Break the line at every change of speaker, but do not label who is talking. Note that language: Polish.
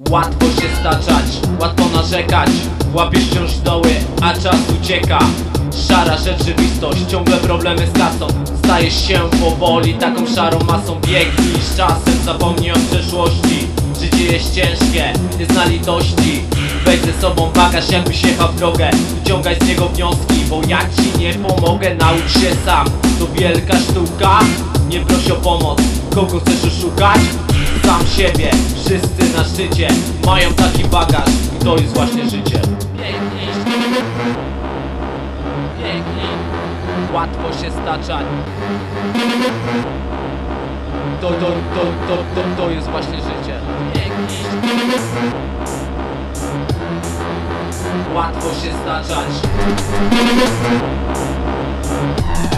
Łatwo się staczać, łatwo narzekać. Łapiesz wciąż doły, a czas ucieka. Szara rzeczywistość, ciągle problemy z kasą. Stajesz się powoli taką szarą masą. Biegnij z czasem, zapomnij o przeszłości. Życie jest ciężkie, nie zna litości. Weź ze sobą bagaż, jakbyś jechał w drogę. Wyciągaj z niego wnioski, bo ja ci nie pomogę. Naucz się sam, to wielka sztuka. Nie proś o pomoc, kogo chcesz oszukać? Sam siebie, wszyscy na szczycie mają taki bagaż i to jest właśnie życie. Pięknie, pięknie, łatwo się staczać. To jest właśnie życie. Pięknie, łatwo się staczać.